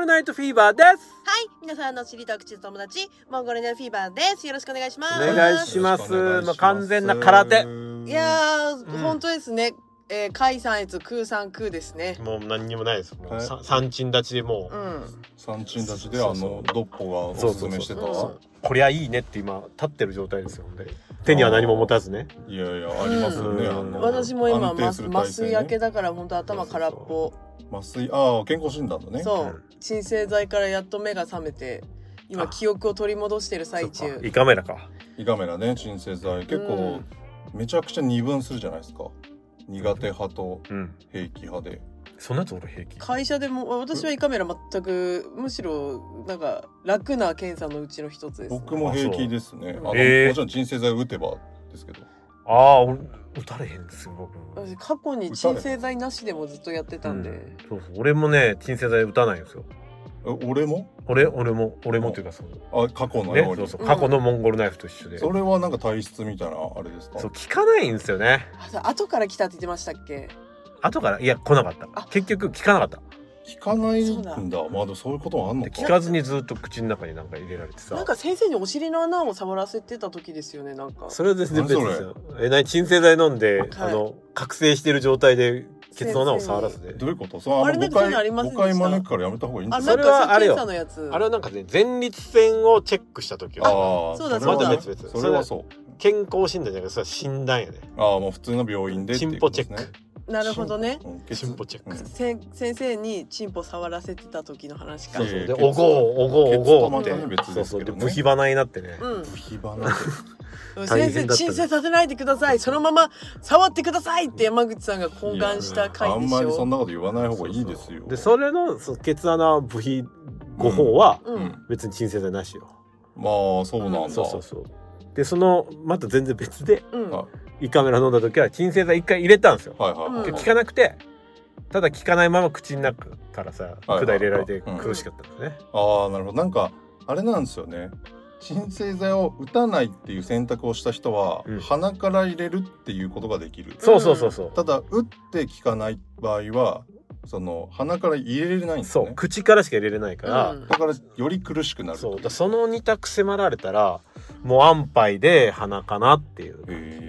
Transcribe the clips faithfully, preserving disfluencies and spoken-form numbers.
ルナイトフィーバーです。 はい、皆さんの知りと口と友達、モンゴルナイトフィーバーです。よろしくお願いします。 お願いします。まあ、完全な空手。 いやー、 うん、 本当ですね。えー、海さん越空さん空ですね。 もう何にもないです。もう三鎮立ちでもう、うん、 三鎮立ちであのドッポがおすすめしてた。 こりゃいいねって今立ってる状態ですよね。手には何も持たずね。 いやいやありますよね。あの私も今麻酔焼けだから本当頭空っぽ。 麻酔、ああ健康診断だね。 そう、鎮静剤からやっと目が覚めて今記憶を取り戻してる最中。 胃カメラか。 胃カメラね、鎮静剤結構めちゃくちゃ二分するじゃないですか。苦手派と平気派で。 そんなやつ俺平気。 会社でも私は胃カメラ全くむしろなんか楽な検査のうちの一つです、ね。 僕も平気ですね。あの、 えー、 もちろん鎮静剤を打てばですけど。 ああ、俺打たれへんですよ僕。 私過去に鎮静剤なしでもずっとやってたんで。うん、 そうそう、俺もね鎮静剤打たないんですよ。 俺も俺俺も俺もっていうかそう。 あ、過去のように、ね、 そうそう、過去のモンゴルナイフと一緒で。 それはなんか体質みたいなあれですか。 そう効かないんですよね。 あ、後から来たって言ってましたっけ。 後からいや来なかった。結局効かなかった。 効かないんだ。まあでもそういうこともあんのか。 効かずにずっと口の中になんか入れられてさ。 なんか先生にお尻の穴を触らせてた時ですよね。なんかそれは全然別ですよ。え、なに鎮静剤飲んで、はい、あの覚醒してる状態でケツの穴を触らせて。 どういうこと？そう、あれ誤解誤解招くからやめた方がいいんですか。 それはあれよ。あれはなんかね前立腺をチェックした時。 ああ、そうだそうだ。 また別々。それはそう。 健康診断じゃなくてそれは診断やね。 ああ、もう普通の病院で。 チンポチェック。 なるほどね。 チンポチェック。 せ先生にチンポ触らせてた時の話か。 そうそう。で、おごおごおごって。そうそう。で、ブヒバナになってね。 ブヒバナで。 先生鎮静させないでください。そのまま触ってくださいって山口さんが懇願した回でしょ。 あんまりそんなこと言わない方がいいですよ。 で、それのケツ穴ブヒごほうは別に鎮静剤なしよ。 まあそうなんだ。 そうそうそう。で、そのまた全然別で。胃カメラ飲んだ時は鎮静剤一回入れたんですよ。はいはい、効かなくて、ただ効かないまま口の中からさ管入れられて苦しかったんですね。 ああ、なるほど。なんかあれなんですよね。鎮静剤を打たないっていう選択をした人は、うん、鼻から入れるっていうことができる。 そうそうそうそう。 ただ打って効かない場合はその鼻から入れれないんですよね。 そう、口からしか入れれないから、うん、 だからより苦しくなる。 そうだ、その二択迫られたらもう安牌で鼻かなっていう。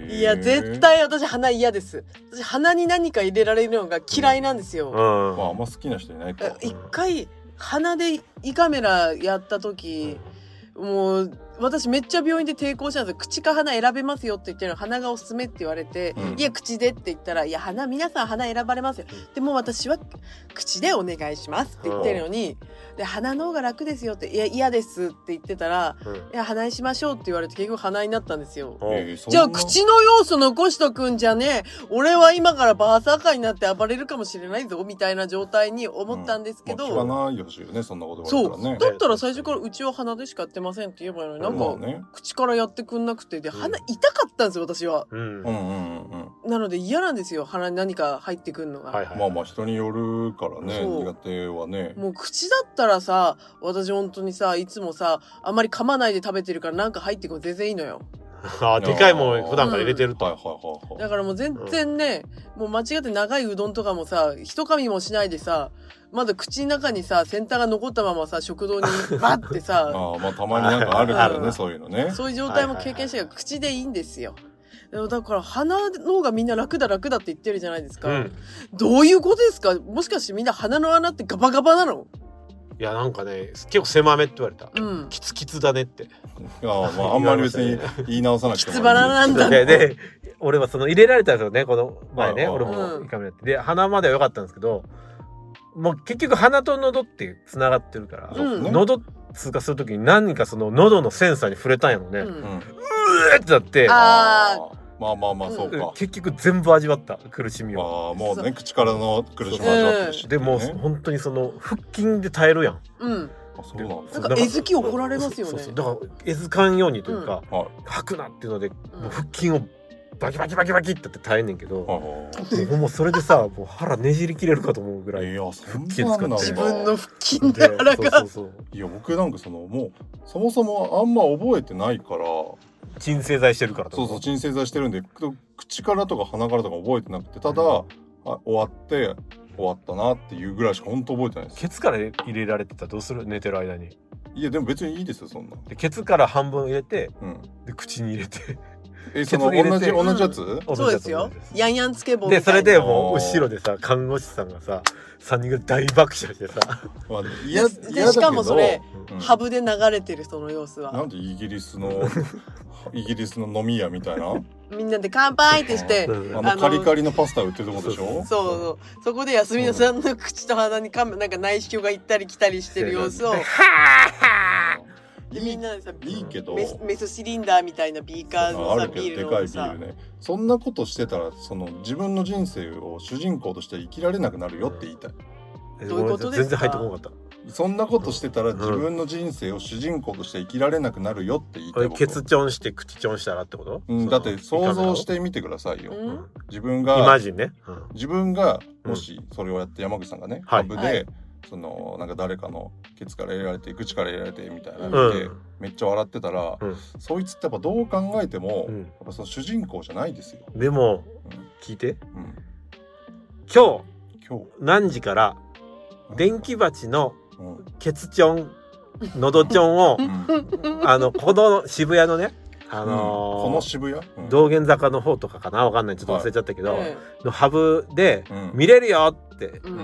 いや絶対私鼻嫌です。私鼻に何か入れられるのが嫌いなんですよ。 うんうん、まああんま好きな人いないか。 一回鼻で胃カメラやった時、うん、もう私めっちゃ病院で抵抗したんですよ。口か鼻選べますよって言ってるの鼻がおすすめって言われて、うん、いや口でって言ったらいや鼻皆さん鼻選ばれますよ、うん、でも私は口でお願いしますって言ってるのに、うん、で鼻の方が楽ですよっていや嫌ですって言ってたら、うん、いや鼻にしましょうって言われて結局鼻になったんですよ、えー、じゃあ口の要素残しとくんじゃねえ、俺は今からバーサーカーになって暴れるかもしれないぞみたいな状態に思ったんですけど、 うん、まあ、聞かないでほしいよね、そんなこと言われたらね。 そうだったら最初からうちは鼻でしかやってませんって言えばいいのに、なんか、ね、口からやってくんなくて、で鼻痛かったんですよ私は、うんうんうんうん、なので嫌なんですよ鼻に何か入ってくるのが、はいはい、 まあまあ人によるからね、苦手はね。 もう口だったらさ、私本当にさいつもさあんまり噛まないで食べてるからなんか入ってくる全然いいのよ。 あ、でかいもん普段から入れてると、 うん、だからもう全然ね、うん、もう間違って長いうどんとかもさ一噛みもしないでさ、まだ口の中にさ先端が残ったままさ食堂にバッてさあ、まあたまになんかあるからね、そういうのね。 そういう状態も経験してるから口でいいんですよ。だから鼻の方がみんな楽だ楽だって言ってるじゃないですか、うん、どういうことですか。もしかしてみんな鼻の穴ってガバガバなの。 いやなんかね結構狭めって言われた、うん、キツキツだねって。 あ、まあ、あんまり別に言い直さなくてもいい。 キツバラなんだで、で俺はその入れられたんですよねこの前ね、俺も胃カメラってで鼻までは良かったんですけど、もう結局鼻と喉ってつながってるから、うん、喉通過するときに何かその喉のセンサーに触れたんやろね、うん、うーってなって、 あまあまあまあそうか、 結局全部味わった苦しみを。 ああもうね口からの苦しみを味わってるし、 ね、でも本当にその腹筋で耐えるやん。 うん。 あ、そうなんです。なんか絵付き怒られますよね。そうそうだから絵付かんようにというか、うん、吐くなっていうので、うん、もう腹筋をバキバキバキバキってやって耐えんねんけど、うん、もうそれでさもう腹ねじり切れるかと思うぐらい。 いやそんなんだ。 自分の腹筋で腹が。そうそうそう。 いや僕なんかそのもうそもそもあんま覚えてないから。 鎮静剤してるからと。 そうそう鎮静剤してるんで口からとか鼻からとか覚えてなくて、ただ、うん、あ終わって終わったなっていうぐらいしか本当覚えてないです。 ケツから入れられてたらどうする？寝てる間に。 いやでも別にいいですよそんな。 でケツから半分入れて、 うん、 で口に入れてえその同じ同じやつ、 うん、そうですよ。ヤンヤンつけ棒でそれでもう後ろでさ看護師さんがささんにんが大爆笑してさ、 まあ、いやで, でしかもそれ、うん、ハブで流れてるその様子はなんでイギリスのイギリスの飲み屋みたいなみんなで乾杯ってしてあのカリカリのパスタ売ってるとこでしょ。 そうそう、そこで休みのさんの口と鼻にかなんか内視鏡が行ったり来たりしてる様子をはでみんなでさいいけどメ, メスシリンダーみたいなビーカーのさビールのさ、 ね、そんなことしてたらその自分の人生を主人公として生きられなくなるよって言いたい。 どういうことですか？ 全然入ってこなかった。 そんなことしてたら自分の人生を主人公として生きられなくなるよって言いたい。 ケツチョンして口チョンしたらってこと？ うん、だって想像してみてくださいよ。うん、自分がイマジンね、 うん、自分がもしそれをやって山口さんがね、ハブで、はい、そのなんか誰かのケツから入れられて口から入れられてみたいなので、うん、めっちゃ笑ってたら、うん、そいつってやっぱどう考えても、うん、やっぱその主人公じゃないですよ。 でも、うん、聞いて、うん、今日今日何時から電気鉢のケツチョンのどチョンを、うん、あのこの渋谷のね、あのーうん、この渋谷、 うん、道玄坂の方とかかなわかんないちょっと忘れちゃったけど、はい、のハブで見れるよって、うん、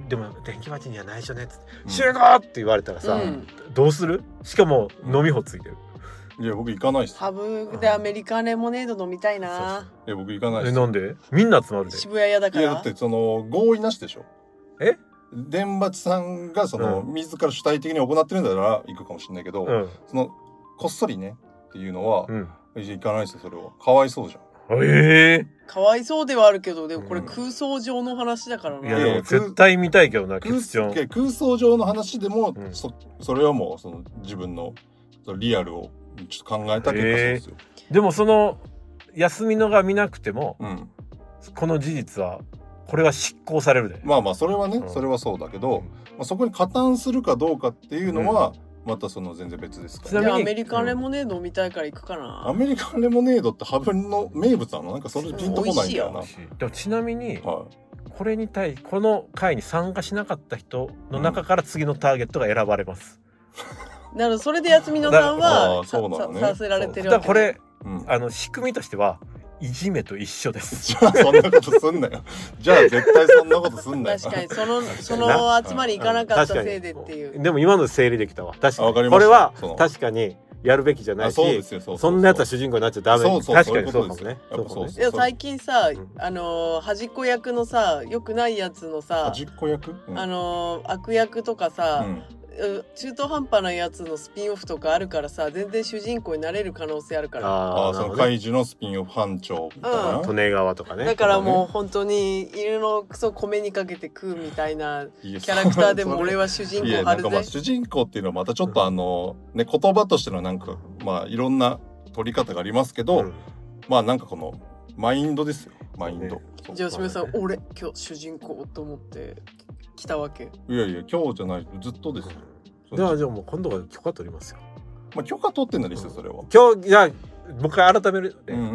でも電気鉢にはないしょねっつって、うん、集合って言われたらさ、うん、どうする？しかも飲み穂ついてる。 いや僕行かないっす。 ハブでアメリカンレモネード飲みたいな。そうそういや僕行かないっす。 えなんで？みんな集まるで。 渋谷屋だから。 いやだってその合意なしでしょ。 え？ 電鉢さんがその、うん、自ら主体的に行ってるんだったら行くかもしれないけど、うん、そのこっそりねっていうのは、うん、行かないですよ。それはかわいそうじゃん。 ええー、 かわいそうではあるけどでもこれ空想上の話だからな、うん、 いやでも絶対見たいけどな。空, 空想上の話でも、うん、そ, それはもうその自分のリアルをちょっと考えた結果そうですよ、 えー、でもその休みのが見なくても、うん、この事実はこれは執行されるで。 まあまあそれはね、うん、それはそうだけど、うんまあ、そこに加担するかどうかっていうのは、うんまたその全然別ですから。 ちなみにアメリカンレモネード飲みたいから行くかな、 うん、アメリカンレモネードってハブの名物なの？なんかそれピンとこないんだよな。 でもちなみに、はい、これに対この会に参加しなかった人の中から次のターゲットが選ばれます、 うん、なるほど。それで休みのさんはそうなの、ね、 させられてるわけ、ね、 だからこれ、うん、あの仕組みとしてはいじめと一緒です。 じゃあそんなことすんなよ。じゃあ絶対そんなことすんなよ。 確かにそのその集まり行かなかったせいでっていう。 でも今の整理できたわ。確かにこれは確かにやるべきじゃないし、そんなやつは主人公になっちゃダメ。 そうそう確かにそうかもね。 いや最近さ、あの端っこ役のさ良くないやつのさ、 端っこ役、 うん、あの悪役とかさ。うん中途半端なやつのスピンオフとかあるからさ全然主人公になれる可能性あるから。 ああその怪獣のスピンオフ班長みたいな、 利根川とかね。 だからもう本当に犬のクソ米にかけて食うみたいなキャラクターでも俺は主人公張るぜ。いや主人公っていうのはまたちょっとあの、うん、ね言葉としてのなんかまあいろんな取り方がありますけど、うん、まあなんかこのマインドですよマインド。 じゃあしめさん俺今日主人公と思って来たわけ？ いやいや今日じゃないずっとですよ。 じゃあじゃあもう今度は許可取りますよ。 まあ許可取ってんなりですよそれは。 今日じゃあもう一回改める、ねうんうんうん、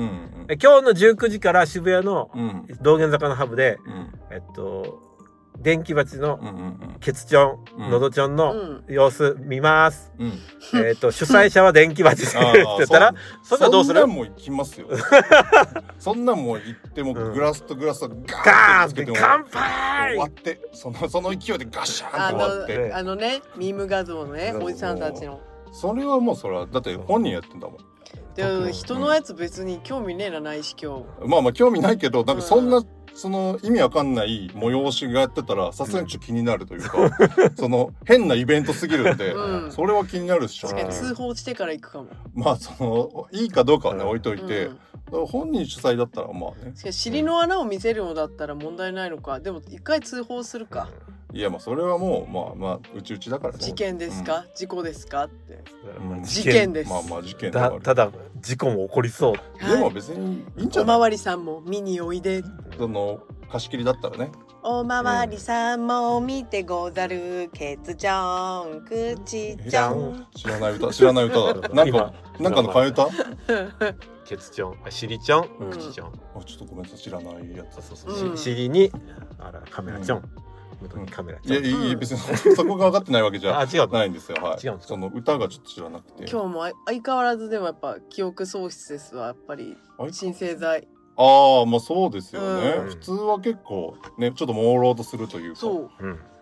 今日のじゅうくじから渋谷の道玄坂のハブで、うん、えっと電気鉢のケツチョン、うんうん、のどチョンの様子見ます、うん、えっと主催者は電気鉢って言ったらそんなどうする？ そんなんも行きますよ。そんなんも行ってもグラスとグラスをガーンってつけても乾杯終わってそのその勢いでガシャーンって終わってあの、あのねミーム画像のねおじさんたちのそれはもうそれはだって本人やってんだもん。 で人のやつ別に興味ねえなないし今日。 まあまあ興味ないけどなんかそんな、うんその意味わかんない催しがやってたらさすがにちょっと気になるというか、うん、その変なイベントすぎるんで、うん、それは気になるっしょ。 確かに通報してから行くかも。 まあそのいいかどうかはね、うん、置いといて、うん、本人主催だったらまあね。 しかし尻の穴を見せるのだったら問題ないのか。でも一回通報するか。 いやまあそれはもうまあまあうちうちだからね。 事件ですか、うん、事故ですかって、 うん、 事件です。 まあまあ事件だただ事故も起こりそう、 はい、でも別にいいんじゃない。 おまわりさんも見においで。 その貸し切りだったらね。 おまわりさんも見てござる、ケツちゃん口ちゃん。 知らない歌、知らない歌だ。なんかなんかの替え歌？ ケツちゃん、しりちゃん、口ちゃん。 あ、ちょっとごめんなさい、知らないやつ。 そうそうそう。尻にあらカメラちゃん。カメラいやいや別にそこが分かってないわけじゃないんですよ。はい。その歌がちょっと知らなくて。 今日も相変わらずでもやっぱ記憶喪失ですわ、やっぱり鎮静剤。 ああ、まあそうですよね。普通は結構ね、ちょっと朦朧とするというか。 そう。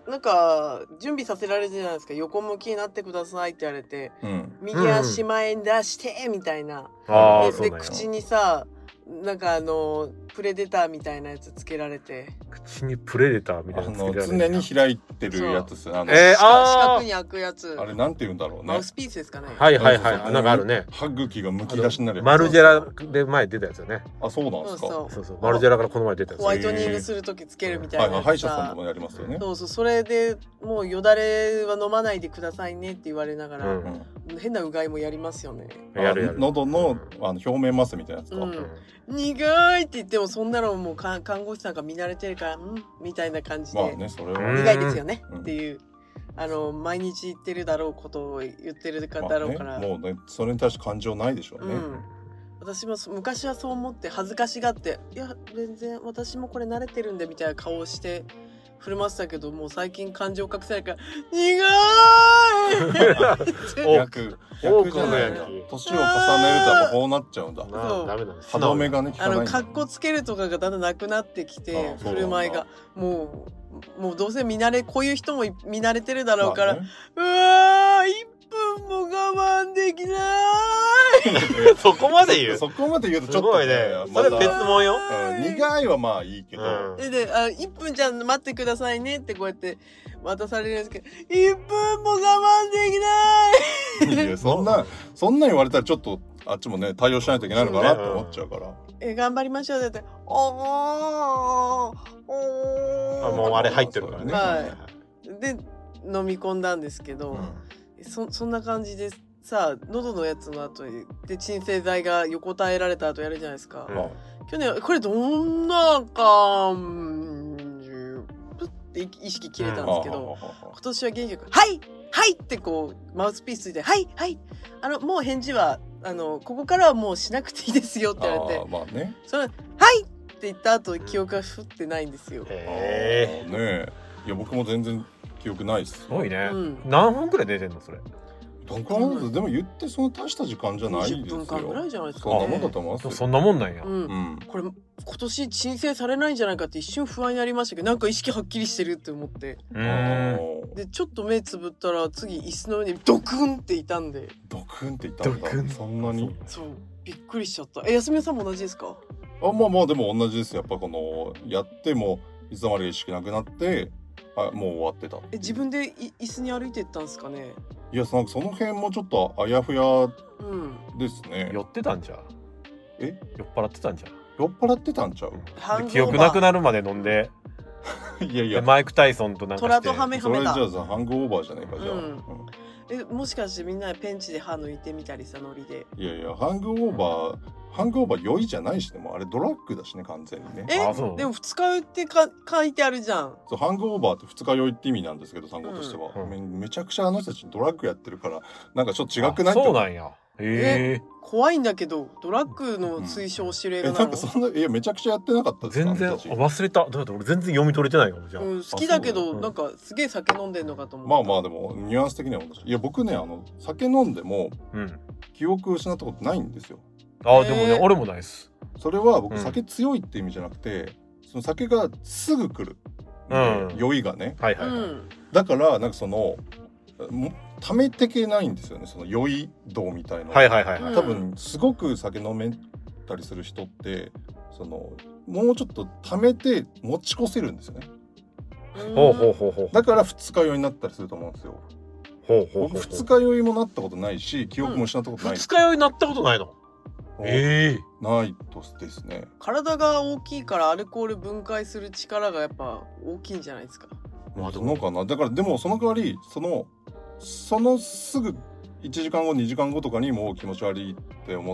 なんか準備させられるじゃないですか。横向きになってくださいって言われて、右足前に出してみたいな。で口にさ、なんかあのプレデターみたいなやつつけられて、 口にプレデターみたいなやつつけられて、 常に開いてるやつですよ。 えー、四角に開くやつ。 あれなんて言うんだろうね。 マウスピースですかね。 はいはいはい。なんかあるね。 歯茎がむき出しになるやつ。 マルジェラで前出たやつよね。 あ、そうなんですか。 そうそう。マルジェラからこの前出たやつ。 ホワイトニングするときつけるみたいな。 はい、歯医者さんともやりますよね。 そうそう。それでもうよだれは飲まないでくださいねって言われながら、変なうがいもやりますよね。 やるやる。 喉のあの表面麻酔みたいなやつか。 苦いって言ってもそんなのもう看護師さんが見慣れてるから、うんみたいな感じで、 まあね、それは苦いですよねっていう、あの毎日言ってるだろうことを言ってるだろうから、 もうね、それに対して感情ないでしょうね。 私も昔はそう思って恥ずかしがって、いや全然私もこれ慣れてるんでみたいな顔をして振る舞ってたけど、もう最近感情隠せないから苦い逆逆じゃないか。年を重ねるとやっぱこうなっちゃうんだ。 ダメなんです。 歯止めがね効かない。 あの格好つけるとかがだんだんなくなってきて、振る舞いがもうもうどうせ見慣れこういう人も見慣れてるだろうから、うわーいっぷんも我慢できないそこまで言う。 そこまで言うとちょっとね、それ別物よ。 苦いはまあいいけど。 で、あ、いっぷんじゃ待ってくださいねってこうやって渡されるんですけど、いっぷんも我慢できない。 いや、そんなそんな言われたらちょっとあっちもね対応しないといけないのかなって思っちゃうから。 え、頑張りましょうって。おーおー。もうあれ入ってるからね。 はい。で飲み込んだんですけど、そそんな感じです。さあ喉のやつの後にで鎮静剤が横たえられた後やるじゃないですか、うん、去年これどんな感じプッて意識切れたんですけど、うん、今年は元気よく「はいはい!」ってこうマウスピースついて「はいはいあのもう返事はあのここからはもうしなくていいですよ」って言われてあ、まあね、 それ「はい!」って言った後記憶がふってないんですよ。 へえねえ、いや僕も全然記憶ないっす。 すごいね、うん、何分くらい出てんのそれ。 どんくらいでも言ってその大した時間じゃないですよ。 にじゅっぷんかんぐらいじゃないですかね。そんなもんだと思いますよ。 そんなもんなんや。 うんうん、これ今年鎮静されないんじゃないかって一瞬不安になりましたけど、なんか意識はっきりしてるって思って。でちょっと目つぶったら次椅子の上にドクンっていたんで。 ドクンっていたんだ。そんなに。 そうびっくりしちゃった。え、安見さんも同じですか？ あ、まあまあでも同じです。やっぱこのやってもいつの間にか意識なくなって。あ、もう終わってた。 え、自分でい椅子に歩いてったんですかね。 いや、そのその辺もちょっとあやふやですね。 うん、酔ってたんじゃん。 え、 酔っ払ってたんじゃん。 酔っ払ってたんちゃう。 で記憶なくなるまで飲んで。 いやいや。 マイク・タイソンとなんかして。 トラとハメハメだ。 それじゃあハングオーバーじゃねえかじゃあ。うんうんえ、もしかしてみんなでペンチで歯抜いてみたりさ、ノリで。 いやいや、ハングオーバーハングオーバー酔いじゃないしね、もうあれドラッグだしね、完全にね。 え、でも二日酔いってか書いてあるじゃん。 そう、ハングオーバーって二日酔いって意味なんですけど、単語としては、うん、め, めちゃくちゃあの人たちドラッグやってるからなんかちょっと違くないって。 そうなんや。えー、怖いんだけどドラッグの推奨してる映画なの、 うん、え、なんかそんないやめちゃくちゃやってなかったですか。 全然忘れた。だって俺全然読み取れてないかもじゃあ、 うん、好きだけどなんかすげえ酒飲んでんのかと思う。 まあまあでもニュアンス的には私いや僕ねあの酒飲んでも、うん、記憶を失ったことないんですよ。 ああでもね俺もないです。 それは僕酒強いって意味じゃなくて、うん、その酒がすぐ来る、うん、酔いがね、 はいはいはい、 だからなんかその溜めてけないんですよね、その酔い度みたいな、 はいはいはいはい、 多分すごく酒飲めたりする人ってそのもうちょっと溜めて持ち越せるんですよね。 ほうほうほうほう。 だから二日酔いになったりすると思うんですよ。 ほうほうほうほう。 僕二日酔いもなったことないし記憶も失ったことない、 うん、二日酔いになったことないの。ええー、ないとですね。 体が大きいからアルコール分解する力がやっぱ大きいんじゃないですか。 まあどうかな。だからでもその代わりそのそのすぐいちじかんごにじかんごとかにもう気持ち悪いって思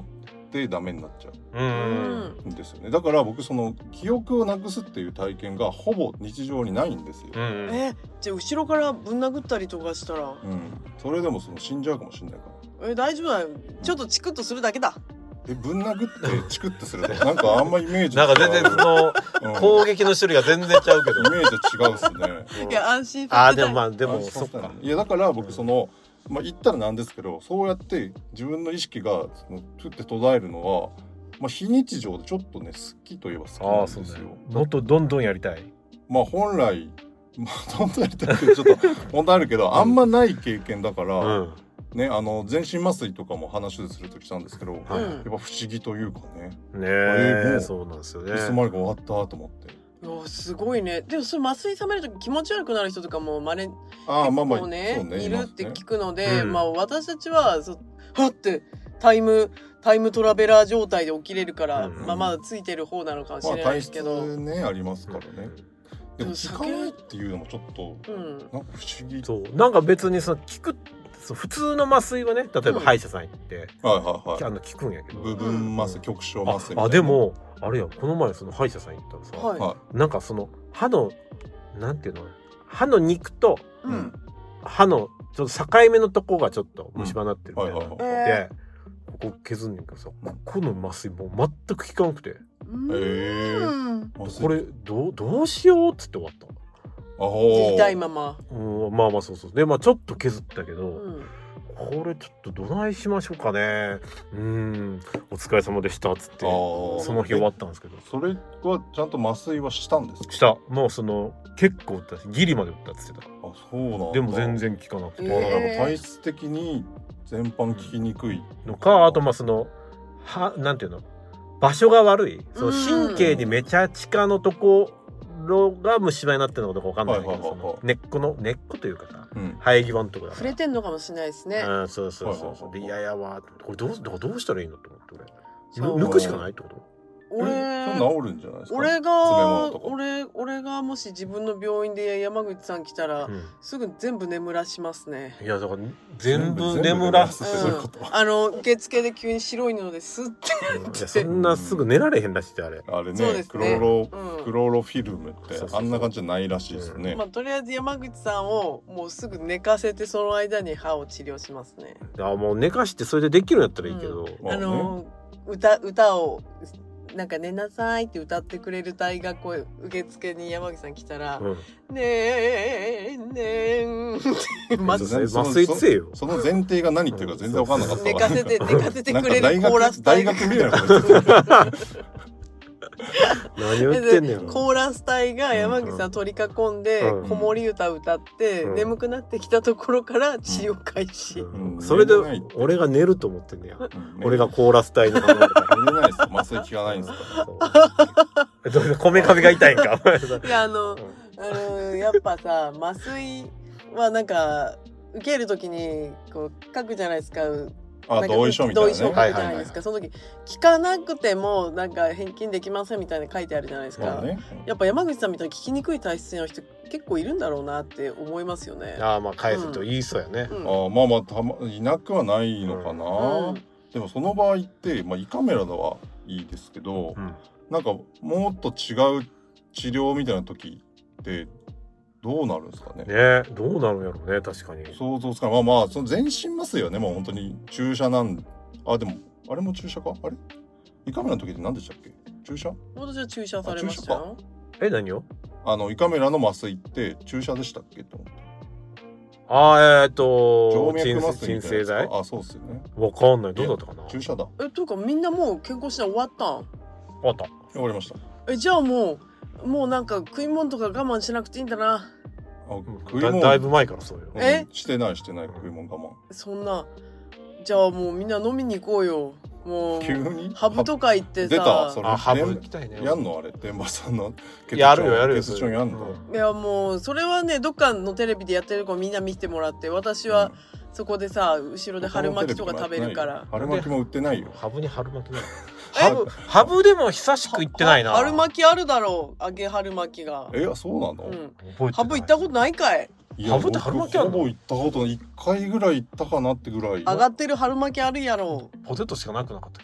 ってダメになっちゃうんんですよね。だから僕その記憶をなくすっていう体験がほぼ日常にないんですよ。 うん、 えじゃあ後ろからぶん殴ったりとかしたら、 うん、それでもその死んじゃうかもしれないから。 え大丈夫だよ、ちょっとチクッとするだけだ。 えぶん殴ってチクッとするとなんかあんまイメージなんか全然その、うん、攻撃の種類が全然ちゃうけどイメージ違うっすね。 いや安心させたい。あでもまあでもそっか。 いやだから僕その、まあ、言ったらなんですけど、そうやって自分の意識がそのふって途絶えるのは、まあ、非日常でちょっとね好きといえば好きなんですよ。 もっとどんどんやりたい。 まあ本来、まあ、どんどんやりたいってちょっと問題あるけど、あんまない経験だから、うんね、あの全身麻酔とかも話でするときたんですけど、はい、やっぱ不思議というかね。 ねえ、そうなんですよね。 いつまでか終わったと思って。 いやすごいね。でもそれ麻酔冷めるとき気持ち悪くなる人とかもまれ結構ねいるって聞くので、うん、まあ私たちはそはってタイムタイムトラベラー状態で起きれるから、うん、まあまだついてる方なのかもしれないですけど。 まあ、体質ねありますからね。でも効かないっていうのもちょっと、うん、なんか不思議。 そうなんか別にその効く普通の麻酔はね、例えば歯医者さん行って、うん、はいはいはい、あの効くんやけど、 部分麻酔、局所麻酔みたいな。 あ、でもあれや、この前その歯医者さん行ったらさ、はい、なんかその歯のなんていうの、歯の肉と、うん、歯のちょっと境目のとこがちょっと虫歯になってるみたいなので、ここ削んねんけどさ、ここの麻酔もう全く効かなくて、へえ、これどうどうしようっつって終わった。 痛いまま、 うん、まあまあそうそうでまあちょっと削ったけど、うん、これちょっとどないしましょうかね、うんお疲れ様でしたっつってその日終わったんですけど。 それはちゃんと麻酔はしたんですか？ したもうその結構打ったしギリまで打ったっつってた。 あそうなんだ。 でも全然効かなくて、 えー、なんか体質的に全般効きにくいのか、あとまあそのはなんていうの場所が悪い、その神経にめちゃ近のとこが虫歯になってるのかどうかわかんないけど、はいはいはいはい、その根っこの根っこというかさ、うん、生え際のとこだから触れてんのかもしれないですね。 あそうそうそうそう、はいはいはい、でいやいやわこれどうだからどうしたらいいのと思って俺抜くしかないってこと？ 俺治るんじゃないですか。 俺が俺俺がもし自分の病院で山口さん来たら、うん、すぐ全部眠らしますね。 いやだから全部眠らすってそういうこと、 うん、あの受付で急に白い布ですっていやそんなすぐ寝られへんらしいってあれあれ ね, ねクロロ、うん、クロロフィルムってあんな感じじゃないらしいですね、うん、 まあ、とりあえず山口さんをもうすぐ寝かせてその間に歯を治療しますね。 あもう寝かしてそれでできるんやったらいいけど、 うん、あの歌歌をなんか寝なさいって歌ってくれる大学を受付に山口さん来たら、うん、ねえねえ麻酔つえよ。 その前提が何っていうか全然分かんなかった。 寝かせて寝かせてくれるコーラス隊大学みたいなこと何言ってんねん。 コーラス隊が山口さん取り囲んで子守歌歌って、うん、眠くなってきたところから治療開始、 うんうん、それで俺が寝ると思ってんねや、うん、俺がコーラス隊の寝れないです麻酔効かないんですからこめかみが痛いんかいやあの、うん、やっぱさ麻酔はなんか受けるときにこう書くじゃないですか。 あ同意書みたいなね。 同意書書くじゃないですか、はいはいはい、その時聞かなくてもなんか返金できませんみたいな書いてあるじゃないですか、ね、やっぱ山口さんみたいに聞きにくい体質の人結構いるんだろうなって思いますよね。 あまあ返すと言いそうやね、 うん、あまあまあた、ま、いなくはないのかな、うん、でもその場合って、まあ、胃カメラではいいですけど、うん、なんかもっと違う治療みたいな時ってどうなるんですかね。 ねどうなるんやろうね。確かに想像つかない。まあまあその全身麻酔はねもう本当に注射なんあでもあれも注射かあれ胃カメラの時って何でしたっけ？注射？ 私は注射されましたよ。 え何を？ あの胃カメラの麻酔って注射でしたっけと思って。 あーえー、っと静脈麻酔鎮静剤？ あそうっすよね。 わかんないどうだったかな。 注射だ。 えというかみんなもう健康診断終わったん？ 終わった。 終わりました。 えじゃあもうもうなんか食い物とか我慢しなくていいんだな。 あ食い物だ, だいぶ前からそうよ。 えしてないしてない食い物我慢。 そんなじゃあもうみんな飲みに行こうよ。もう急にハブとか行ってさ。 出たそれ。 あハブ行きたいね。 やんのあれ電波さんの血やるよやるよ。 血腸やんの。 いやもうそれはねどっかのテレビでやってる子みんな見てもらって私は、うん、そこでさ後ろで春巻きとか食べるから。 春巻きも売ってないよ。 ハブに春巻きない。ハブハブでも久しく行ってないな。 春巻きあるだろう揚げ春巻きが。 えそうなの？ うん、ハブ行ったことないかい？ ハブって春巻きあるの？ハブ行ったこといっかいぐらい行ったかなってぐらい。 上がってる春巻きあるやろ。 ポテトしかなくなかったっけ？ い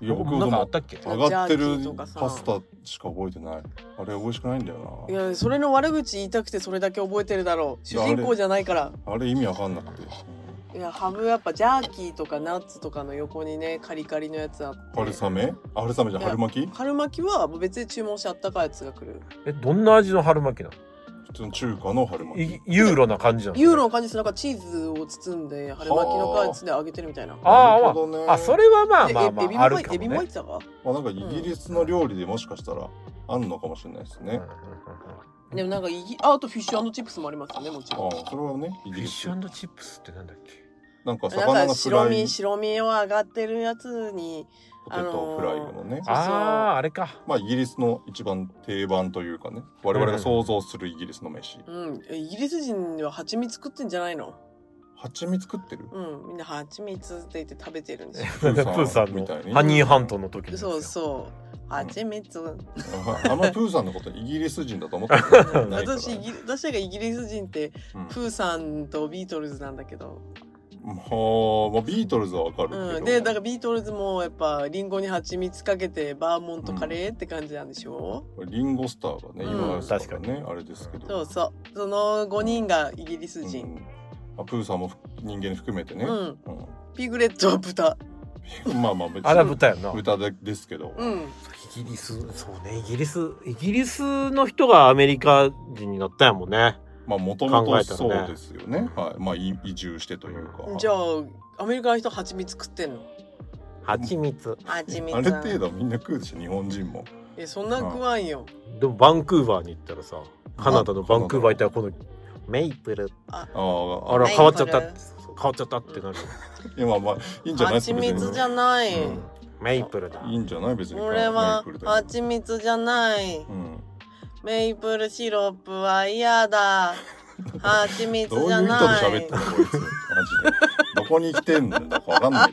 いや僕なんかあったっけ？ 上がってるパスタしか覚えてない。あれ美味しくないんだよな。いやそれの悪口言いたくてそれだけ覚えてるだろう。主人公じゃないから。 あれ、あれ意味わかんなくて。 いやハムやっぱジャーキーとかナッツとかの横にねカリカリのやつあって。 春雨？春雨じゃ春巻き？ 春巻きは別で注文してあったかいやつが来る。 えどんな味の春巻きなの？ 普通の中華の春巻き。 ユーロな感じなの？ ユーロの感じです。なんかチーズを包んで春巻きの皮包んで揚げてるみたいな。 ああ、ね、あそれはまあまあまあエビもあるかもね。 エビも入ってたか？ まあなんかイギリスの料理でもしかしたらあんのかもしれないですね。 うん、でもなんかイギあとフィッシュ&チップスもありますよねもちろん。 ああそれはねイギリス。フィッシュ&チップスってなんだっけ？ なんか魚のフライ。 白身白身を上がってるやつに。 ポテトフライのね、 あのー、あああれか。 まあイギリスの一番定番というかね、我々が想像するイギリスの飯。 うん、イギリス人は蜂蜜食ってんじゃないの？ 蜂蜜食ってる？ うん、みんな蜂蜜って言って食べてるんですよ。 プーさんのハニーハントの時に。 そうそう。蜂蜜。うん、 あんまプーさんのことイギリス人だと思ってない。 私私がイギリス人って、うん、プーさんとビートルズなんだけど。 もう、まあ、ビートルズはわかるけど、 うん、でだからビートルズもやっぱリンゴに蜂蜜かけてバーモントカレーって感じなんでしょ、 うん、リンゴスターがね、 うん、 今確かねあれですけど、 そうそうそのごにんがイギリス人、うんまあ、プーさんも人間含めてね、うんうん、 ピグレットは豚まあまあ別にあれは豚やな豚でですけど、 うん、 イギリスそうねイギリスイギリスの人がアメリカ人になったんやもんね。 まあもともとそうですよね。はい、まあ移住してというか。 じゃあアメリカの人蜂蜜食ってんの？ 蜂蜜。 蜂蜜。 ある程度みんな食うでしょ日本人も。 えそんな食わんよ。 でもバンクーバーに行ったらさカナダのバンクーバー行ったらこのメイプルああら変わっちゃった変わっちゃったってなる。 いやまあまあいいんじゃないですか。 蜂蜜じゃない。 うん、メイプルだ。 いいんじゃない別に。 俺は蜂蜜じゃない。うんメイプルシロップは嫌だ。蜂蜜じゃない。 どういう人と喋ってんのこいつ。マジで。どこに来てんのだかわかんないって。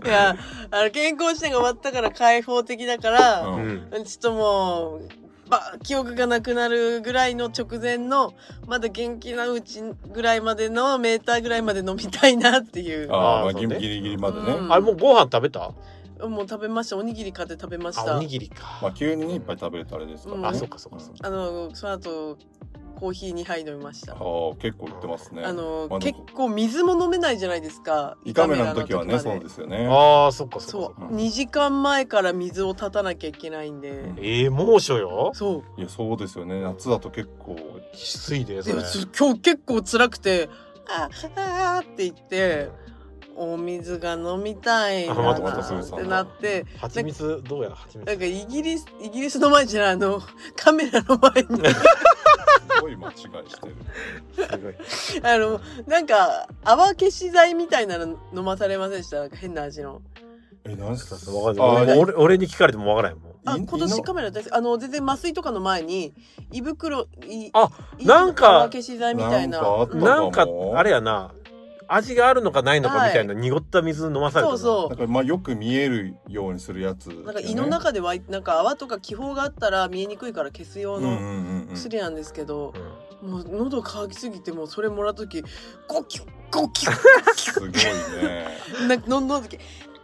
いや、あの健康視点が終わったから開放的だから、うん、ちょっともうば記憶がなくなるぐらいの直前のまだ元気なうちぐらいまでのメーターぐらいまで飲みたいなっていう。 ああ、まあギリギリまでね。 うん、あれもうご飯食べた？ もう食べました。おにぎり買って食べました。 おにぎりか。 まあ急にいっぱい食べるとあれですから、ねうん、あ、そうかそうかそうか。 あのその後コーヒーにはい飲みました。 ああ結構いってますね。 あの、まあ、結構水も飲めないじゃないですか。 胃カメラの時はねそうですよね。 ああそっかそっか。そう、にじかんまえから水を立たなきゃいけないんで。うん、 ええー、猛暑よ。 そう。 いやそうですよね。夏だと結構きついでそれ。 今日結構辛くてああって言って。お水が飲みたいなってなって蜂蜜どうや蜂蜜なんかイギリスイギリスの前じゃないあのカメラの前にすごい間違いしてるすごいあのなんか泡消し剤みたいなの飲まされませんでした？なんか変な味のえなんすか俺俺に聞かれてもわからへんもん。 あ今年カメラです。あの全然麻酔とかの前に胃袋いあなんか泡消し剤みたいななんかあれやな味があるのかないのかみたいな濁った水飲まされた、はい、 そうそうだからまあよく見えるようにするやつ、ね、 なんか胃の中ではなんか泡とか気泡があったら見えにくいから消す用の薬なんですけど、うんうんうん、もう喉乾きすぎてもうそれもらうときゴキュッゴキュッすごいねなんか飲んだ時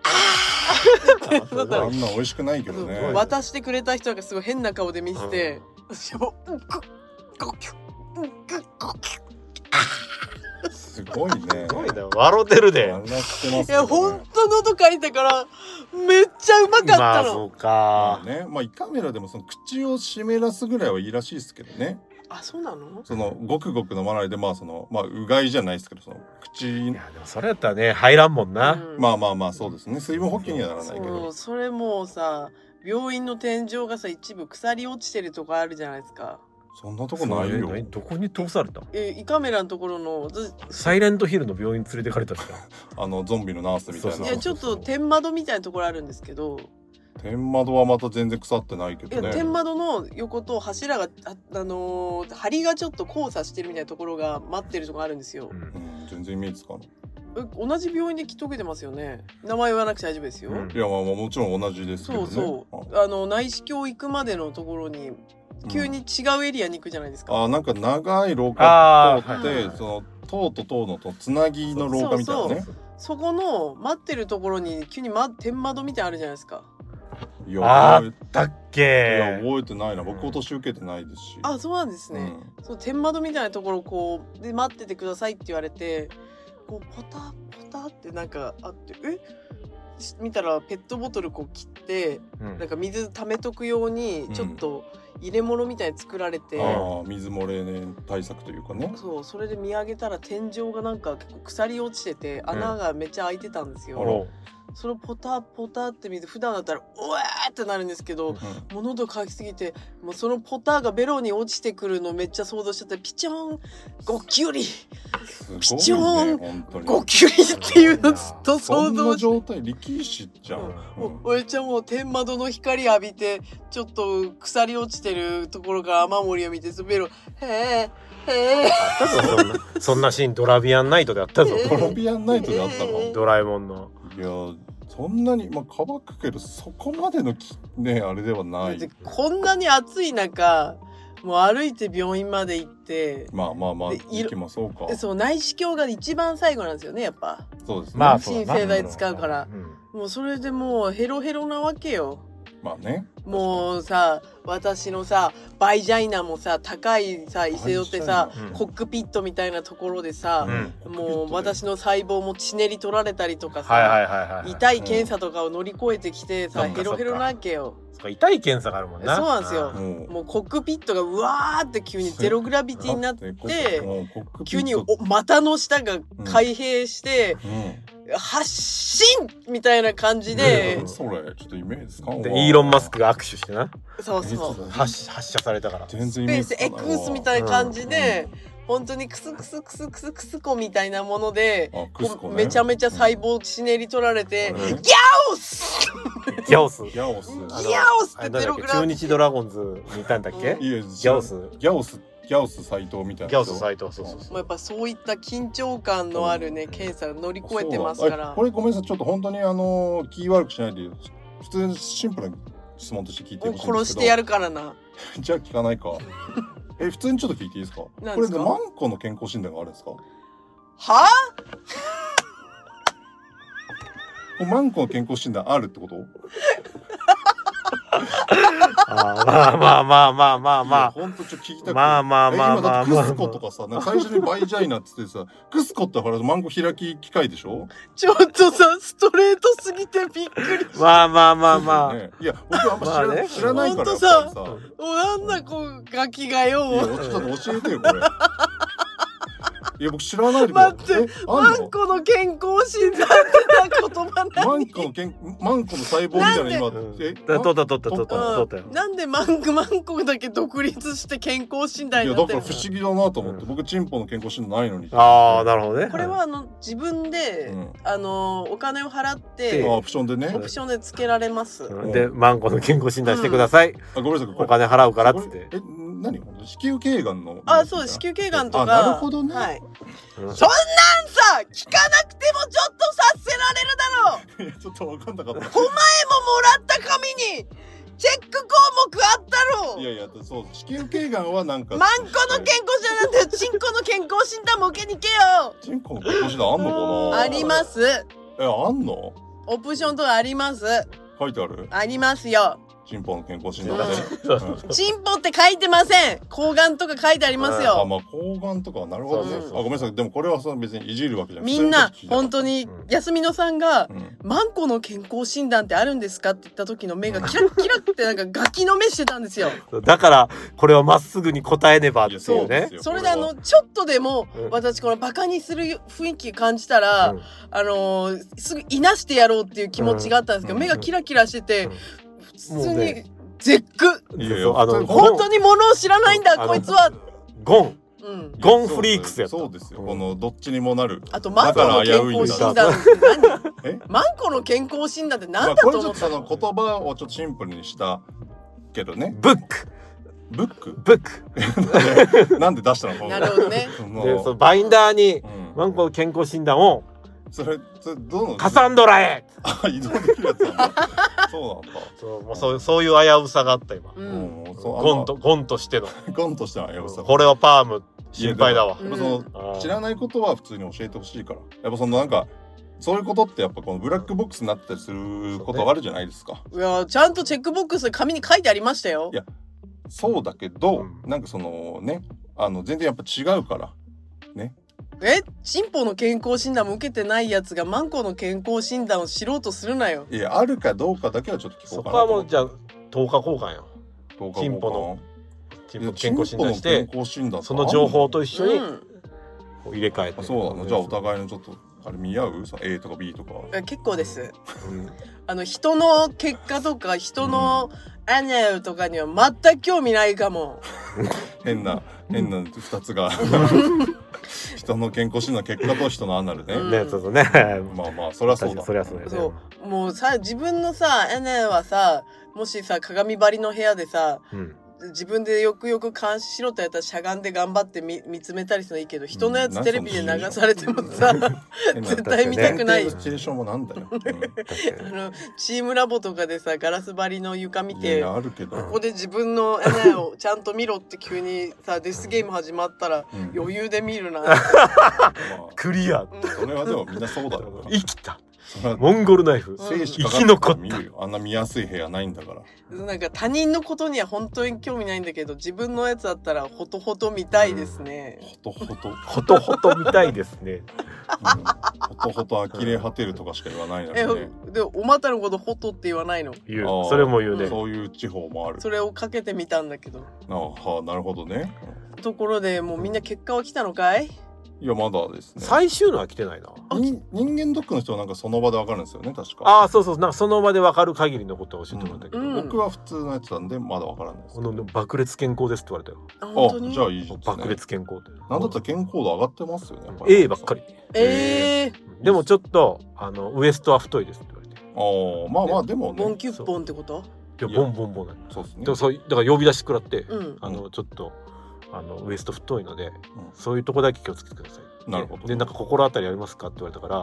ああんな美味しくないけどね渡してくれた人がすごい変な顔で見せて、うん、私もゴキュッゴキュッすごいね。 すごいね。笑ってるで。 ね、いや本当喉かいたからめっちゃうまかったの。まあそうか。 まあね、まあ胃カメラでもその口を湿らすぐらいはいいらしいですけどね。 あ、そうなの？ そのごくごく飲まないでまあそのまあうがいじゃないですけどその口。いやでもそれやったらね入らんもんな。 うん、まあまあまあそうですね。水分補給にはならないけど。 そう、それもさ病院の天井がさ一部腐り落ちてるとこあるじゃないですか。 そんなとこないよ。 どこに通された？ え、胃カメラのところのサイレントヒルの病院連れてかれたんですか？ あのゾンビのナースみたいな。 いやちょっと天窓みたいなところあるんですけど。 天窓はまた全然腐ってないけどね。 いや天窓の横と柱が あ, あのー、梁がちょっと交差してるみたいなところが待ってるとこあるんですよ。 うん、全然イメージつかない。 同じ病院で解けてますよね。名前言わなくて大丈夫ですよ。 うん、いやまあもちろん同じですけどね。 そうそう。あの内視鏡行くまでのところに。急に違うエリアに行くじゃないですか。 うん、あなんか長い廊下通って、はいはい、その塔と塔のとつなぎの廊下みたいなね。 そうそうそこの待ってるところに急に、ま、天窓みたいなのあるじゃないですか。 いやあったっけ。 いや覚えてないな。僕今年受けてないですし。 あ、そうなんですね、うん、そう天窓みたいなところこうで待っててくださいって言われてこうポタポタってなんかあってえ見たらペットボトルこう切って、うん、なんか水溜めとくようにちょっと入れ物みたいに作られて、うん、 あ水漏れ、ね、対策というかね。 そうそれで見上げたら天井がなんか結構腐り落ちてて穴がめっちゃ開いてたんですよ、うんそのポタポタって見て普段だったらうわーってなるんですけど、うん、もう喉乾きすぎてもうそのポタがベロに落ちてくるのめっちゃ想像しちゃってピチョンゴキュリ、ね、ピチョンゴキュリっていうのずっと想像してそんな状態力士じゃん、 うん、俺ちゃんもう天窓の光浴びてちょっと腐り落ちてるところから雨漏りを見てベロへーへーあったぞそんなそんなシーンドラビアンナイトであったぞ。 ドラビアンナイトであったのドラえもんの。 いやそんなにまあ乾くけどそこまでのねあれではない。 こんなに暑い中もう歩いて病院まで行ってまあまあまあ行きまそうか。 そう内視鏡が一番最後なんですよねやっぱ。 そうですね。 まあ鎮静剤使うから、うん、もうそれでもうヘロヘロなわけよ。 まあね。 もうさ私のさバイジャイナもさ高いさ伊勢寄ってさ、うん、コックピットみたいなところでさ、うん、もう私の細胞も血練り取られたりとかさ、はいはいはいはい、痛い検査とかを乗り越えてきてさ、うん、ヘロヘロなわけよ。 痛い検査があるもんな。 そうなんですよ、うん、もうコックピットがうわーって急にゼログラビティになって急にお股の下が開閉して、うん、発進みたいな感じで、 うん、それちょっとイメージつかんわ。 でイーロン・マスクが握手してな。 そうそう発, 発射されたから全然スペース X みたいな感じで、うん本当にクスクスクスクスクスコみたいなもので、ね、めちゃめちゃ細胞血練り取られて、うん、ギャオスギャオスギャオスギャオスってゼログラム中日ドラゴンズにいたんだっけ、うん、 ギャオスギャオスギャオス斎藤みたいな。 ギャオス斎藤そうそうそう。 やっぱそういった緊張感のあるね、うん、検査を乗り越えてますから。 これごめんなさいちょっと本当にあの気悪くしないで普通にシンプルな質問として聞いてほしいんですけど。 殺してやるからな。 じゃあ聞かないか。え普通にちょっと聞いていいですか。これでマンコの健康診断があるんですか。 はあ？マンコの健康診断あるってこと？ あまあまあまあまあまあまあ本当ちょっと聞きたくてまあまあまあまあ今だってクスコとかさ最初にバイジャイナって言ってさクスコってほらマンコ開き機械でしょ。 ちょっとさストレートすぎてびっくりした。 まあまあまあまあ、 ね、いや僕あんま知ら,、ね、知らないからほんとさなんだこうガキがよ。 いやちょっと教えてよこれ。いや僕知らないで。 待ってマンコの健康診断って言葉何？ マンコの健マンコの細胞みたいな今え取った取った取った取ったよ。 なんでマンコマンコだけ独立して健康診断になってるの？ いやだから不思議だなと思って、うん、僕チンポの健康診断ないのに。 ああなるほどね。 これはあの自分で、うん、あのお金を払ってオプションでねオプションでつけられます。 うん、でマンコの健康診断してください。うん、 あごめんなさいお金払うからっつって。 え何子宮頸がんの？ あそう子宮頸がんとか。 なるほどね。 はい。うん、そんなんさ聞かなくてもちょっとさせられるだろう。 いやちょっと分かんなかった。お前ももらった紙にチェック項目あったろ。 いやいやそう子宮頸がんはなんかマンコの健康診断なんてチンコの健康診断も受けに行けよ。 チンコの健康診断あんのかな。 あります。 えあんの？ オプションとかあります。 書いてある？ ありますよ。 チンポの健康診断で、 うん、チンポって書いてません。睾丸とか書いてありますよ。 あまあ睾丸とかはなるほどね。あごめんなさいでもこれはその別にいじるわけじゃなくてみんな本当に安美野さんが、うん、マンコの健康診断ってあるんですかって言った時の目がキラッキラってなんかガキの目してたんですよ。 だからこれはまっすぐに答えねばですよね。 それであのちょっとでも、うん、私このバカにする雰囲気感じたら、うん、あのー、すぐいなしてやろうっていう気持ちがあったんですけど、うん、目がキラキラしてて、うん、普通に絶句。 いやいやあの本当にものを知らないんだこいつは。 ゴン、うん、ゴンフリークスやった。 そうですよ、うん、このどっちにもなる。 あとマンコの健康診断って何？えマンコの健康診断って何だと思ったの？ まあ、これちょっと言葉をちょっとシンプルにしたけどね。 ブックブックブックなんで出したの？ なるほどね。 でそのバインダーに、うん、マンコの健康診断をそれそれどのカサンドラへあ移動できるやつなんだ。そうなんだ。 そうもうそうそういう危うさがあった今。 うん、 ゴンとゴンとしての。 ゴンとしての危うさ。 これはパーム心配だわ。 やっぱその知らないことは普通に教えてほしいから。やっぱそのなんかそういうことってやっぱこのブラックボックスになったりすることあるじゃないですか。 いやちゃんとチェックボックス紙に書いてありましたよ。 いやそうだけど、 うん、 なんかそのねあの全然やっぱ違うからね。 え進歩の健康診断も受けてないやつがマンコの健康診断を知ろうとするなよ。 いやあるかどうかだけはちょっと聞こうかなと。 そこはもうじゃあとおか交換よ。 とおか進歩の進歩の健康診断し健て康診断その情報と一緒にうんこう入れ替えて、 そうなの。じゃあお互いのちょっとあれ見合うその A とか B とか。 え結構です、 うん、 あの人の結果とか人のアナルとかには全く興味ないかも。 変な変なふたつが人の健康診断の結果と人のアナルね、 うんねそうそうねまあまあそりゃそうだ。 そりゃそうだよね。 そうもうさ自分のさアナルはさもしさ鏡張りの部屋でさ、うん、自分でよくよく監視しろとやったらしゃがんで頑張って 見, 見つめたりするのいいけど人のやつ、うん、テレビで流されてもさ、うん、絶対見たくないよ。 シチュエーションもなんだよ、うん、 あのチームラボとかでさガラス張りの床見てあるけどここで自分の穴をちゃんと見ろって急にさデスゲーム始まったら、うん、余裕で見るな、まあ、クリア、 うん、それはでもみんなそうだろうな。 生きたモンゴルナイフ、 生死生き残ったあんな見やすい部屋ないんだから。 なんか他人のことには本当に興味ないんだけど自分のやつだったらほとほと見たいですね、 うん、ほとほとほとほと見たいですね、 うん、ほとほと呆れ果てるとかしか言わないのにね。 えでおまたのことほとって言わないの。 言うそれも言うね、 うん、そういう地方もある。 それをかけてみたんだけど。 あはあなるほどね、 うん、ところでもうみんな結果は来たのかい。 いやまだですね。 最終のは来てないな。 人間ドックの人はなんかその場でわかるんですよね確か。 ああそうそうなんかその場でわかる限りのことを教えてもらったけど、 うん、 僕は普通のやつなんでまだわからないです、ね、 この爆裂健康ですって言われたよ。 あ本当に。 あじゃあいいですね。 爆裂健康ってなんだったら健康度上がってますよね。 A ばっかり。 えー、でもちょっとあのウエストは太いですって言われて。 ああまあまあでもね。 ボンキュッボンってこと？ いやボンボンボンなんそうですね。 だからだから呼び出してくらって、 うん、 あのちょっとあのウエスト太いので、うん、そういうとこだけ気をつけてください。 なるほど。 でなんか心当たりありますかって言われたから、うん、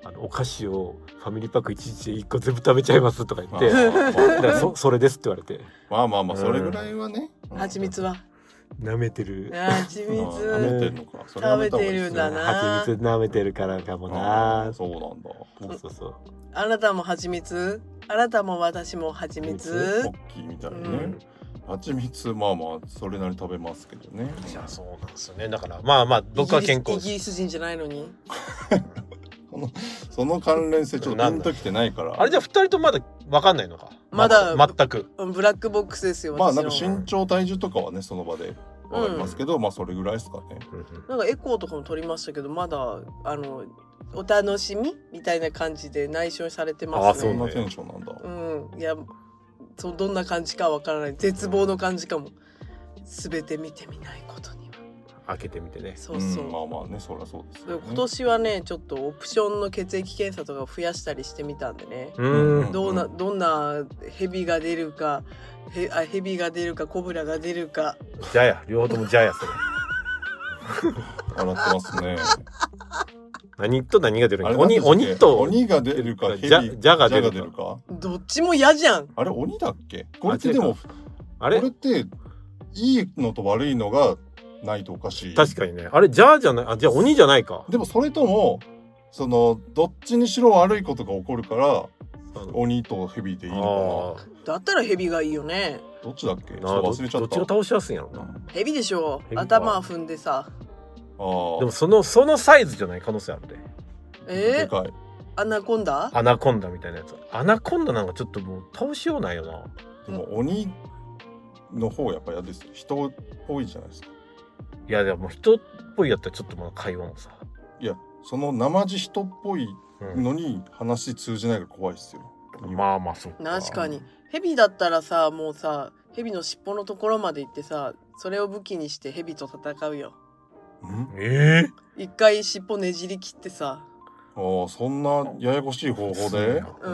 あのお菓子をファミリーパックいちにちでいっこ全部食べちゃいますとか言ってだからそ, それですって言われてまあまあまあそれぐらいはね、 うん、蜂蜜は舐めてる蜂蜜舐めてるのかそれ食べてるんだな。 蜂蜜舐めてるからかもな。 そうなんだ。 そうそうあなたも蜂蜜あなたも私も蜂蜜ポッキーみたいなね、うん蜂蜜まあまあそれなりに食べますけどね。 いやそうなんですよね。だからまあまあ僕は健康イギリス人じゃないのにそのその関連性ちょっとピンときてないから。 あれじゃあふたりともまだ分かんないのか。 まだ全くブラックボックスですよ。 まあなんか身長体重とかはねその場で分かりますけど、うん、まあそれぐらいですかね。 なんかエコーとかも取りましたけどまだあのお楽しみみたいな感じで内緒にされてますね。 あそんなテンションなんだ。 うんいやそうどんな感じかわからない絶望の感じかも。全て見てみないことには開けてみてね。 そうそう、 うん、まあまあねそりゃそうですよね。 今年はねちょっとオプションの血液検査とか増やしたりしてみたんでね。 うんどうなどんなヘビが出るかへあヘビが出るかコブラが出るか。 じゃや両方ともじゃやそれ笑ってますね。 何と何が出るの？鬼鬼と鬼が出るかヘビじゃじゃが出るか。 どっちも嫌じゃん。 あれ鬼だっけ？これってでもあれこれっていいのと悪いのがないとおかしい。 確かにね。あれじゃあじゃないあじゃあ鬼じゃないか。 でもそれともそのどっちにしろ悪いことが起こるから鬼とヘビでいいのかな。だったらヘビがいいよね。 どっちだっけ？ちょっと忘れちゃった。 どっちが倒しやすいんやろな。 ヘビでしょ。頭踏んでさ。 あでもそのそのサイズじゃない可能性あるで。 えー、 でかい。 アナコンダ？ アナコンダみたいなやつ。アナコンダなんかちょっともう倒しようないよな。 でも鬼の方やっぱ嫌です。人っぽいじゃないですか。 いやでも人っぽいやったらちょっとまだ会話もさ。 いやその生地人っぽいのに話通じないから怖いですよ。 うん、まあまあそうか。 確かにヘビだったらさもうさヘビの尻尾のところまで行ってさそれを武器にしてヘビと戦うよ。 んえー、一回尻尾ねじり切ってさ。 ああそんなややこしい方法で。 うん。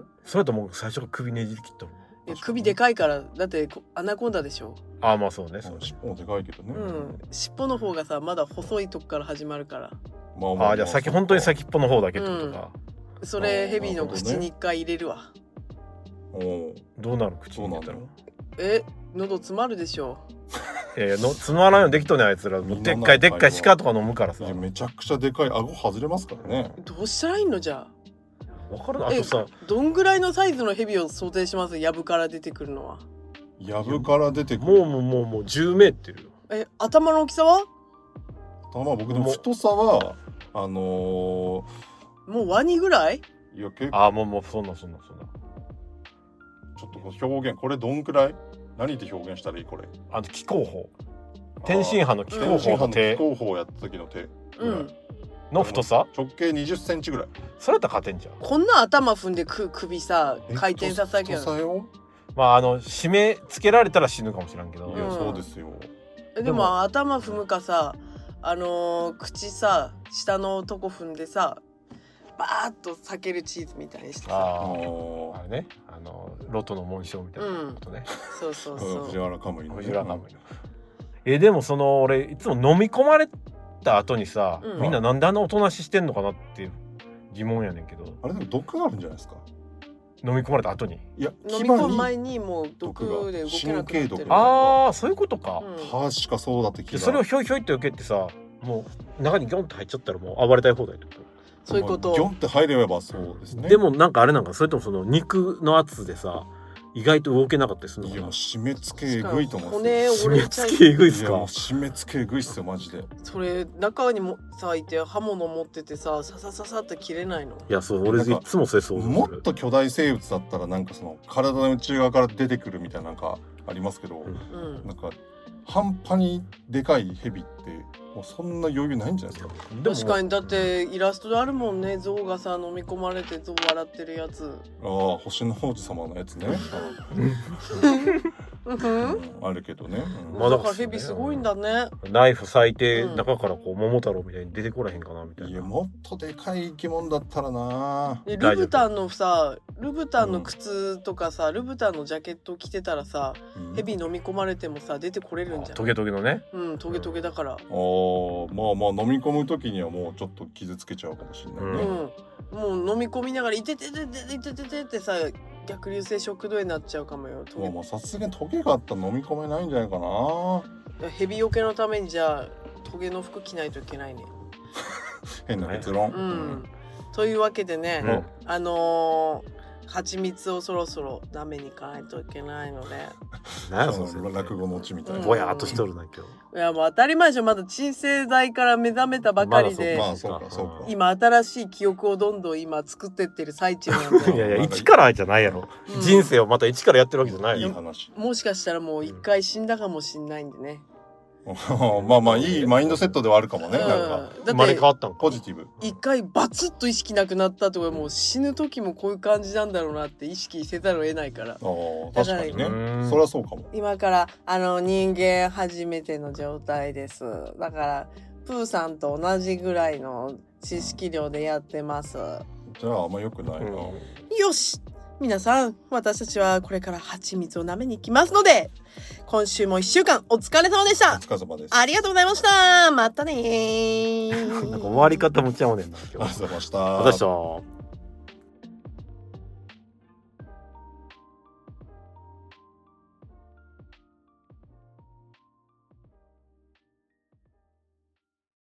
それともう最初から首ねじり切ったもん。 首でかいからだってアナコンダでしょ。 ああまあそうね。そう尻尾もでかいけどね。 うん。尻尾の方がさまだ細いとこから始まるから。 まあまあ、 ああじゃあ先本当に先っぽの方だけってことか。 うん、それヘビの口に一回入れるわ。 おお。 どうなる口に入れたら？ え喉詰まるでしょ。 いやいやのつまらんようにできとんねんあいつら。もうでっかいでっかい鹿とか飲むからさ。 いやめちゃくちゃでかい顎外れますからね。 どうしたらいいのじゃあ。 わかるな。あとさ、 どんぐらいのサイズのヘビを想定します？ヤブから出てくるのは。 ヤブから出てくる。 もうもうもうもうじゅうメートルよ。 え、頭の大きさは？ 頭僕でも太さはあのー、 もうワニぐらい？ いや結構。 あもうもうそんなそんなそんな。 ちょっとこの表現これどんくらい？何で表現したらいいこれ？ あの気候法。天津飯の気候法の手。 気候法やった時の手。 うん。 の太さ？ 直径にじゅっセンチぐらい。 それだったら勝てんじゃん。 こんな頭踏んでく首さ回転させたけど。 まああの締めつけられたら死ぬかもしれんけど。 いや、うん、そうですよ。 でも頭踏むかさ、あのー、口さ下のとこ踏んでさバーッと裂けるチーズみたいにしてさ。 ああれね、あのロトの紋章みたいなことね。 うん、そうそうそう。 藤原カムイの。 藤原カムイの。えでもその俺いつも飲み込まれた後にさ、うん、みんななんであんなおとなししてんのかなっていう疑問やねんけど。 あれでも毒があるんじゃないですか。 飲み込まれた後に。 いや飲み込む前にもう毒で動けなくなってる。 ああそういうことか。 うん、確かそうだって聞いた。 それをひょいひょいって受けてさ、もう中にギョンって入っちゃったらもう暴れたい放題ってこと。 そういうこと。 ギョンって入ればそうですね。 でもなんかあれなんかそれともその肉の圧でさ意外と動けなかったりするのかな。 いや締め付けえぐいと思う。 骨締め付けえぐいっすか。 締め付けえぐいっすよマジで。 それ中にもさいて刃物持っててさささささって切れないの？ いやそう俺いつもそれ想像する。 もっと巨大生物だったらなんかその体の内側から出てくるみたいななんかありますけど、うん、なんか半端にでかいヘビってもうそんな余裕ないんじゃないですか。 確かにだってイラストであるもんね。象がさ飲み込まれて象笑ってるやつ。 ああ星の王子様のやつね。うん、あるけどね。 うん、まあだからヘビすごいんだね。 ナイフ咲いて中からこう桃太郎みたいに出てこらへんかなみたいな。 いやもっとでかい生き物だったらな。 ルブタンのさルブタンの靴とかさ、うん、ルブタンのジャケット着てたらさ、うん、ヘビ飲み込まれてもさ出てこれるんじゃん。 トゲトゲのね。 うんトゲトゲだから。 ああまあまあ飲み込む時にはもうちょっと傷つけちゃうかもしれないね。 うん、もう飲み込みながらいててててててててってさ逆流性食道炎になっちゃうかもよ。 まあさすがにトゲがあったら飲み込めないんじゃないかな。 ヘビよけのためにじゃあトゲの服着ないといけないね。 変な結論、 うんうん、というわけでね、うん、あのー蜂蜜をそろそろ舐めに行かないといけないので。 何やそれ落語のオチみたいな。 ぼやっとしとるな今日。いやもう当たり前でしょ。まだ鎮静剤から目覚めたばかりで、 まあそうかそうか。 今新しい記憶をどんどん今作ってってる最中なんで。 いやいや一からじゃないやろ、うん。人生をまた一からやってるわけじゃないよ。 いい話。 もしかしたらもう一回死んだかもしんないんでね。 まあまあいいマインドセットではあるかもね、うん、なんか生まれ変わったんかポジティブ。 一回バツッと意識なくなったってことはもう死ぬ時もこういう感じなんだろうなって意識せざるを得ないから。 あ確かにねそりゃそうかも。 今からあの人間初めての状態です。だからプーさんと同じぐらいの知識量でやってます。 じゃああんま良くないな、うん、 よし皆さん私たちはこれから蜂蜜を舐めに行きますので今週もいっしゅうかんお疲れ様でした。 お疲れ様です。 ありがとうございました。またねー。 なんか終わり方もちゃうねんな今日。 ありがとうございました。 ありがとうございました。